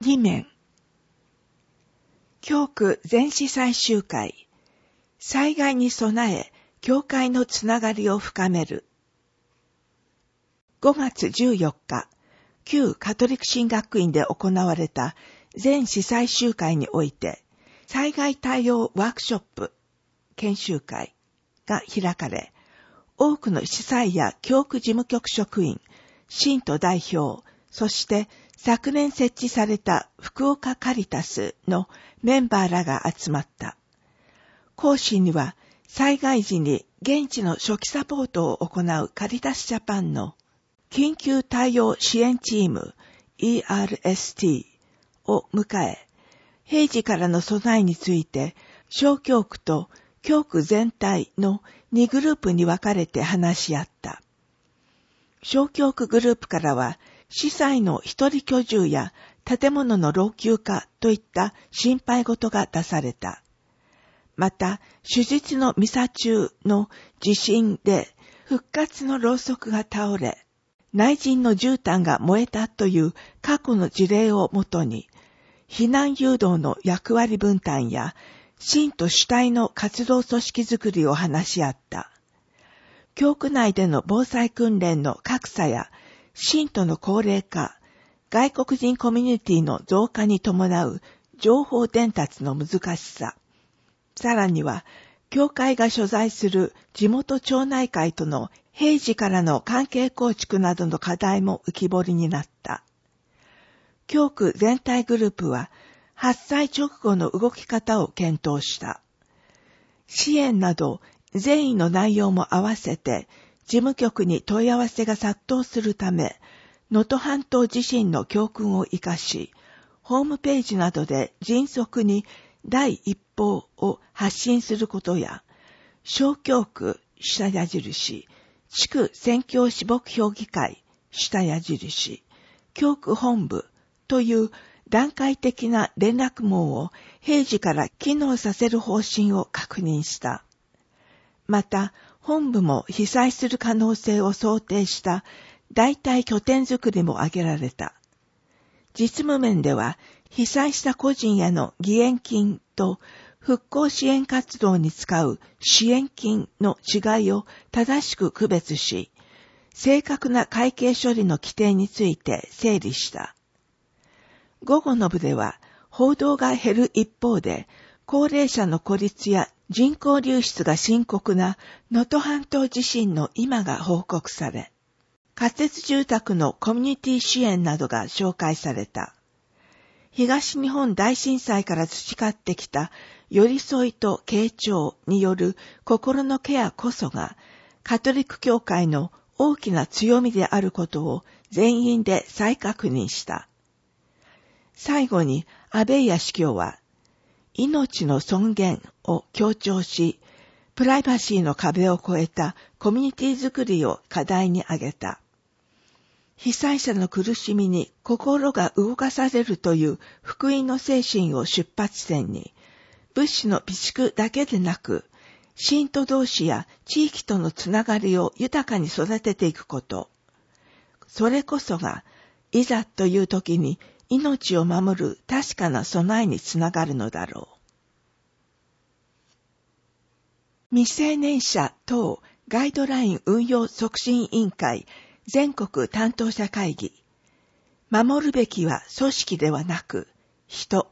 2面。教区全市最終回。災害に備え、教会のつながりを深める。5月14日、旧カトリック神学院で行われた全市最終回において、災害対応ワークショップ、研修会が開かれ、多くの司祭や教区事務局職員、信徒代表、そして昨年設置された福岡カリタスのメンバーらが集まった。講師には災害時に現地の初期サポートを行うカリタスジャパンの緊急対応支援チーム ERST を迎え、平時からの備えについて小教区と教区全体の2グループに分かれて話し合った。小教区グループからは司祭の一人居住や建物の老朽化といった心配事が出された。また、手術のミサ中の地震で復活のろうそくが倒れ、内陣の絨毯が燃えたという過去の事例をもとに、避難誘導の役割分担や信徒主体の活動組織づくりを話し合った。教区内での防災訓練の格差や信徒の高齢化、外国人コミュニティの増加に伴う情報伝達の難しさ、さらには、教会が所在する地元町内会との平時からの関係構築などの課題も浮き彫りになった。教区全体グループは、発災直後の動き方を検討した。支援など、善意の内容も合わせて、事務局に問い合わせが殺到するため、能登半島地震の教訓を生かし、ホームページなどで迅速に第一報を発信することや、小教区下矢印、地区宣教師牧評議会下矢印、教区本部という段階的な連絡網を平時から機能させる方針を確認した。また、本部も被災する可能性を想定した代替拠点づくりも挙げられた。実務面では、被災した個人への義援金と復興支援活動に使う支援金の違いを正しく区別し、正確な会計処理の規定について整理した。午後の部では、報道が減る一方で、高齢者の孤立や人口流出が深刻な能登半島地震の今が報告され、仮設住宅のコミュニティ支援などが紹介された。東日本大震災から培ってきた寄り添いと傾聴による心のケアこそがカトリック教会の大きな強みであることを全員で再確認した。最後に安倍谷司教は命の尊厳を強調し、プライバシーの壁を越えたコミュニティづくりを課題に挙げた。被災者の苦しみに心が動かされるという福音の精神を出発点に、物資の備蓄だけでなく、信徒同士や地域とのつながりを豊かに育てていくこと。それこそが、いざという時に命を守る確かな備えにつながるのだろう。未成年者等ガイドライン運用促進委員会全国担当者会議。守るべきは組織ではなく人。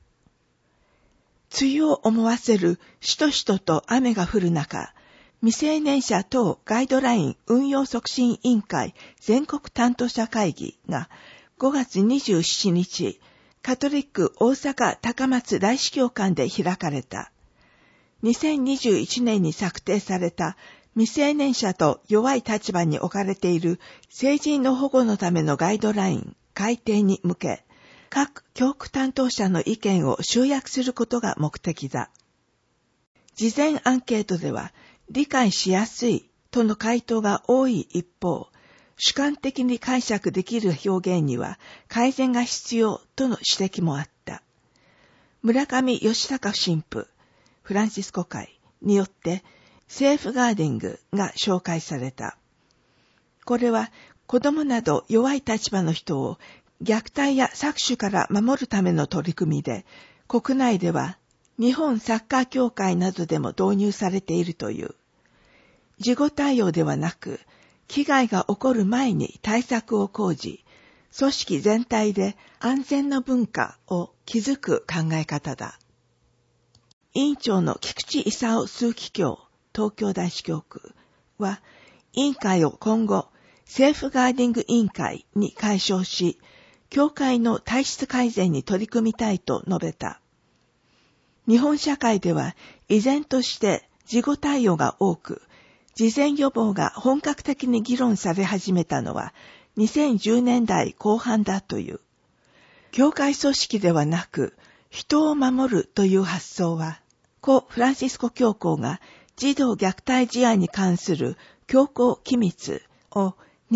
梅雨を思わせるしとしとと雨が降る中、未成年者等ガイドライン運用促進委員会全国担当者会議が5月27日、カトリック大阪高松大司教館で開かれた。2021年に策定された未成年者と弱い立場に置かれている成人の保護のためのガイドライン改定に向け、各教区担当者の意見を集約することが目的だ。事前アンケートでは、理解しやすいとの回答が多い一方、主観的に解釈できる表現には改善が必要との指摘もあった。村上義孝神父、フランシスコ会によってセーフガーディングが紹介された。これは子供など弱い立場の人を虐待や搾取から守るための取り組みで、国内では日本サッカー協会などでも導入されているという。事後対応ではなく、危害が起こる前に対策を講じ、組織全体で安全な文化を築く考え方だ。委員長の菊池勲枢機卿、東京大司教区は、委員会を今後、セーフガーディング委員会に改称し、教会の体質改善に取り組みたいと述べた。日本社会では依然として事後対応が多く、事前予防が本格的に議論され始めたのは2010年代後半だという。教会組織ではなく、人を守るという発想は、故フランシスコ教皇が児童虐待事案に関する教皇機密を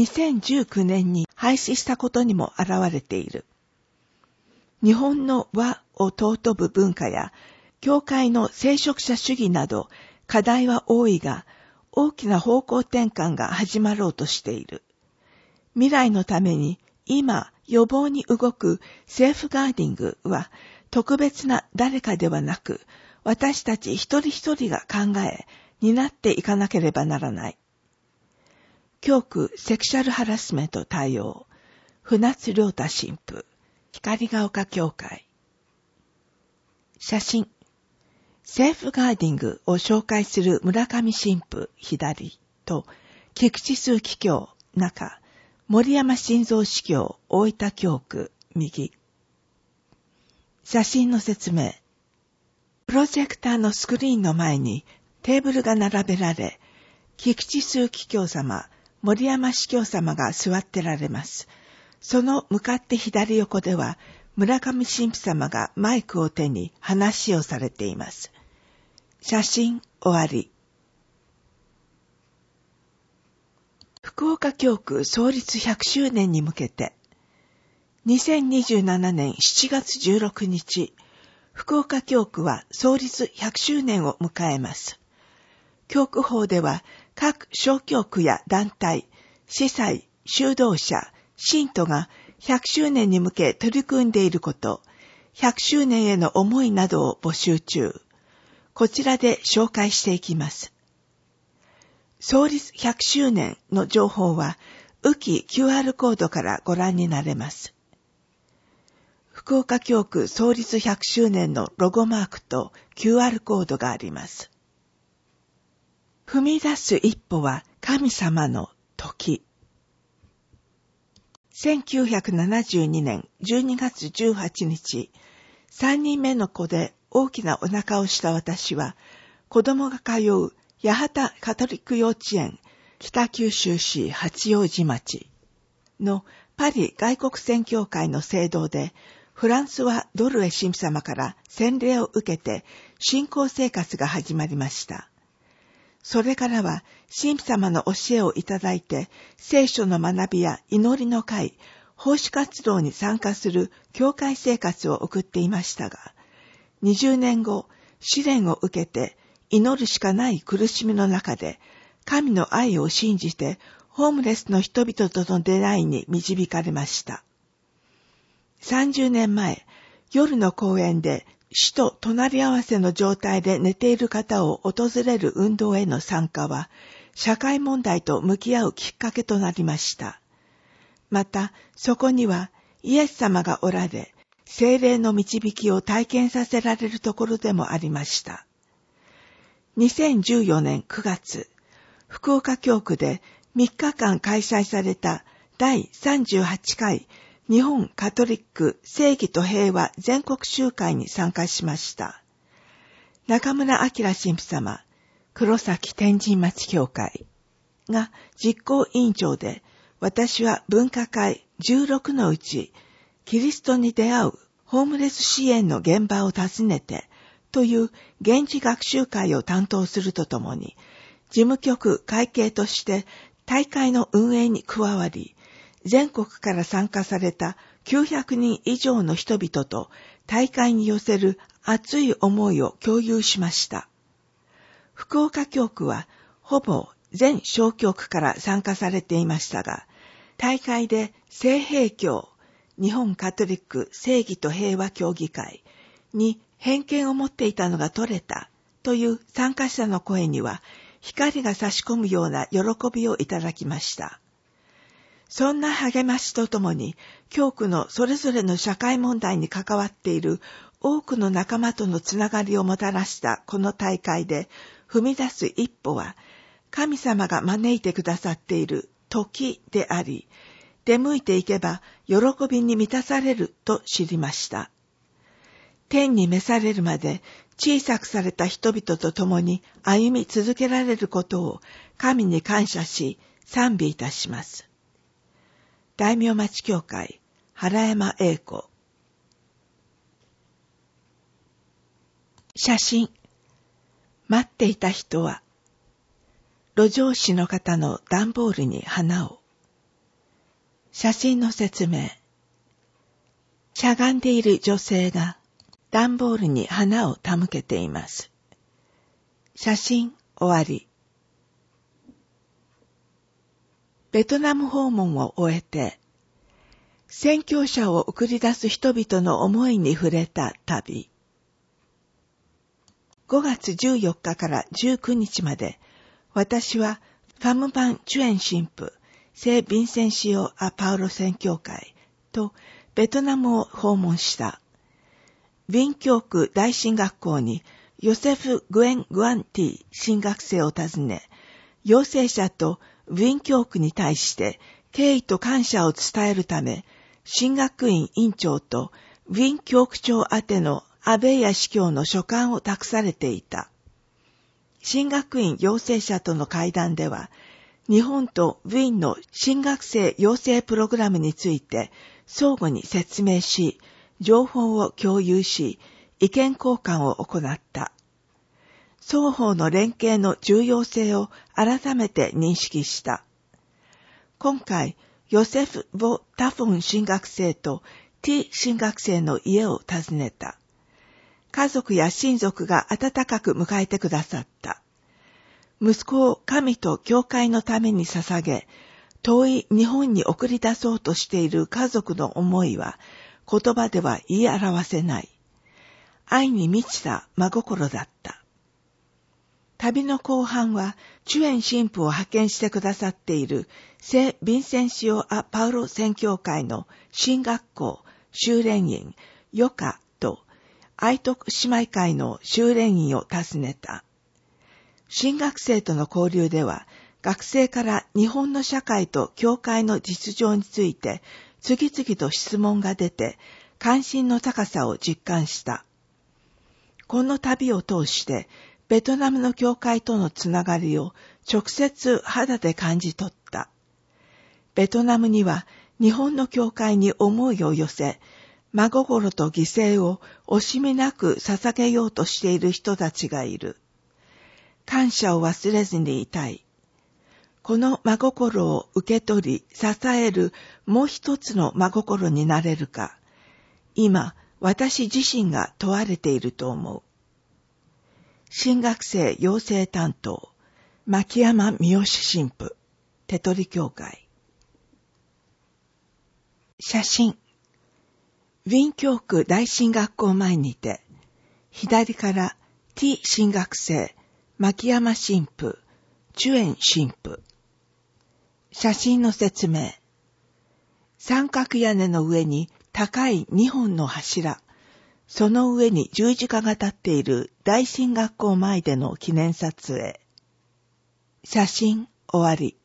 2019年に廃止したことにも表れている。日本の和を尊ぶ文化や、教会の聖職者主義など課題は多いが、大きな方向転換が始まろうとしている。未来のために今予防に動くセーフガーディングは特別な誰かではなく、私たち一人一人が考え、担っていかなければならない。教区セクシャルハラスメント対応、船津良太神父、光が丘教会。写真。セーフガーディングを紹介する村上神父、左と、菊池枢機卿、中、森山晋三司教、大分教区、右。写真の説明。プロジェクターのスクリーンの前にテーブルが並べられ、菊池枢機卿様、森山司教様が座ってられます。その向かって左横では、村上神父様がマイクを手に話をされています。写真終わり。福岡教区創立100周年に向けて、2027年7月16日、福岡教区は創立100周年を迎えます。教区法では各小教区や団体、司祭、修道者、信徒が100周年に向け取り組んでいること、100周年への思いなどを募集中。こちらで紹介していきます。創立100周年の情報は、浮き QR コードからご覧になれます。福岡教区創立100周年のロゴマークと QR コードがあります。踏み出す一歩は神様の時。1972年12月18日、3人目の子で大きなお腹をした私は、子供が通う八幡カトリック幼稚園北九州市八王子町のパリ外国宣教会の聖堂で、フランスワ・ドルエ神父様から洗礼を受けて信仰生活が始まりました。それからは神父様の教えをいただいて、聖書の学びや祈りの会、奉仕活動に参加する教会生活を送っていましたが、20年後、試練を受けて祈るしかない苦しみの中で、神の愛を信じてホームレスの人々との出会いに導かれました。30年前、夜の公園で死と隣り合わせの状態で寝ている方を訪れる運動への参加は、社会問題と向き合うきっかけとなりました。また、そこにはイエス様がおられ、聖霊の導きを体験させられるところでもありました。2014年9月、福岡教区で3日間開催された第38回日本カトリック正義と平和全国集会に参加しました。中村明神父様、黒崎天神町教会が実行委員長で、私は分科会16のうち、キリストに出会うホームレス支援の現場を訪ねてという現地学習会を担当するとともに、事務局会計として大会の運営に加わり、全国から参加された900人以上の人々と大会に寄せる熱い思いを共有しました。福岡教区はほぼ全小教区から参加されていましたが、大会で聖平教、 日本カトリック正義と平和協議会に偏見を持っていたのが取れたという参加者の声には光が差し込むような喜びをいただきました。そんな励ましとともに、教区のそれぞれの社会問題に関わっている多くの仲間とのつながりをもたらしたこの大会で踏み出す一歩は、神様が招いてくださっている時であり、出向いていけば喜びに満たされると知りました。天に召されるまで小さくされた人々と共に歩み続けられることを神に感謝し賛美いたします。大名町教会原山英子。写真。待っていた人は路上紙の方の段ボールに花を。写真の説明。しゃがんでいる女性が段ボールに花を手向けています。写真終わり。ベトナム訪問を終えて、宣教者を送り出す人々の思いに触れた旅。5月14日から19日まで、私はファムバン・チュエン神父、聖ヴィンセンシオ・ア・パウロ宣教会とベトナムを訪問した。ヴィン教区大神学校にヨセフ・グエン・グアンティ神学生を訪ね、養成者とヴィン教区に対して敬意と感謝を伝えるため、神学院院長とヴィン教区長宛てのアベイヤ司教の書簡を託されていた。神学院養成者との会談では、日本とウィーンの神学生養成プログラムについて相互に説明し、情報を共有し、意見交換を行った。双方の連携の重要性を改めて認識した。今回、ヨセフ・ボ・タフォン神学生とティ神学生の家を訪ねた。家族や親族が温かく迎えてくださった。息子を神と教会のために捧げ、遠い日本に送り出そうとしている家族の思いは言葉では言い表せない。愛に満ちた真心だった。旅の後半は、チュエン神父を派遣してくださっている聖ヴィンセンシオ・ア・パウロ宣教会の神学校修練員ヨカと愛徳姉妹会の修練員を訪ねた。神学生との交流では、学生から日本の社会と教会の実情について次々と質問が出て、関心の高さを実感した。この旅を通して、ベトナムの教会とのつながりを直接肌で感じ取った。ベトナムには日本の教会に思いを寄せ、真心と犠牲を惜しみなく捧げようとしている人たちがいる。感謝を忘れずにいたい。この真心を受け取り支えるもう一つの真心になれるか、今私自身が問われていると思う。神学生養成担当、牧山三好神父、手取教会。写真。ウィーン教区大神学校前にて、左から T 神学生、牧山神父、チュエン神父。写真の説明。三角屋根の上に高い2本の柱、その上に十字架が立っている大神学校前での記念撮影。写真終わり。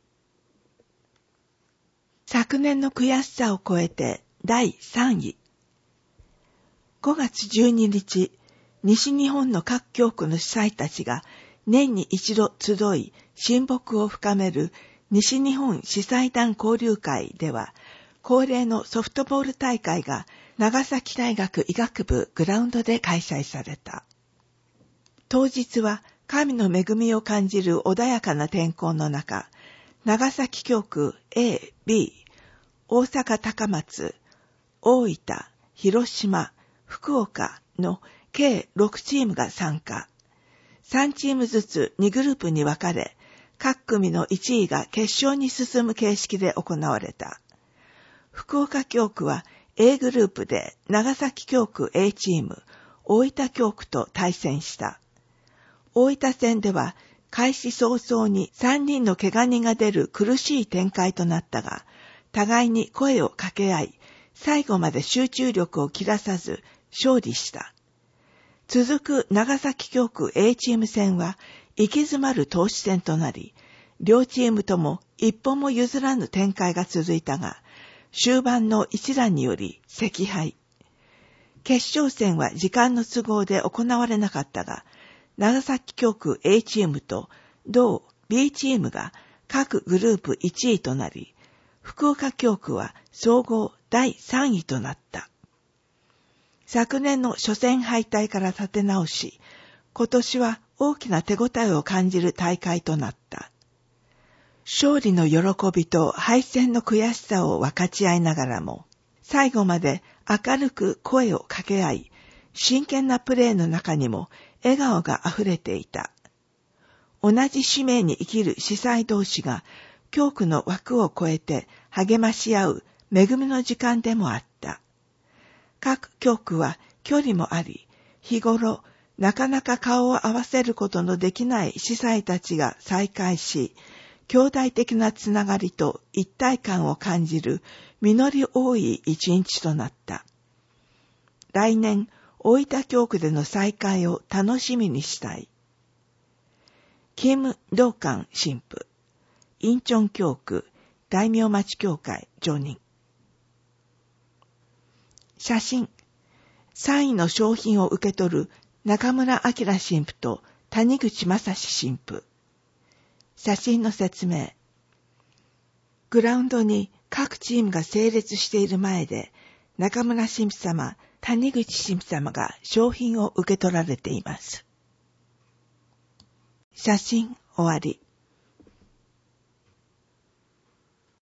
昨年の悔しさを超えて第3位。5月12日、西日本の各教区の司祭たちが年に一度集い親睦を深める西日本司祭団交流会では、恒例のソフトボール大会が長崎大学医学部グラウンドで開催された。当日は神の恵みを感じる穏やかな天候の中、長崎教区 A、B、大阪高松、大分、広島、福岡の計6チームが参加。3チームずつ2グループに分かれ、各組の1位が決勝に進む形式で行われた。 福岡教区は A グループで長崎教区 A チーム、大分教区と対戦した。大分戦では開始早々に3人の怪我人が出る苦しい展開となったが、互いに声を掛け合い、最後まで集中力を切らさず勝利した。続く長崎教区 A チーム戦は行き詰まる投手戦となり、両チームとも一歩も譲らぬ展開が続いたが、終盤の一打により惜敗。決勝戦は時間の都合で行われなかったが、長崎教区 A チームと同 B チームが各グループ1位となり、福岡教区は総合第3位となった。昨年の初戦敗退から立て直し、今年は大きな手応えを感じる大会となった。勝利の喜びと敗戦の悔しさを分かち合いながらも、最後まで明るく声を掛け合い、真剣なプレーの中にも笑顔があふれていた。同じ使命に生きる司祭同士が、教区の枠を超えて励まし合う恵みの時間でもあった。各教区は距離もあり、日頃なかなか顔を合わせることのできない司祭たちが再会し、兄弟的なつながりと一体感を感じる実り多い一日となった。来年、大分教区での再会を楽しみにしたい。キム・ドーカン神父、インチョン教区、大名町教会常任。写真、3位の賞品を受け取る中村明神父と谷口正史神父。写真の説明。グラウンドに各チームが整列している前で、中村神父様、谷口神父様が賞品を受け取られています。写真終わり。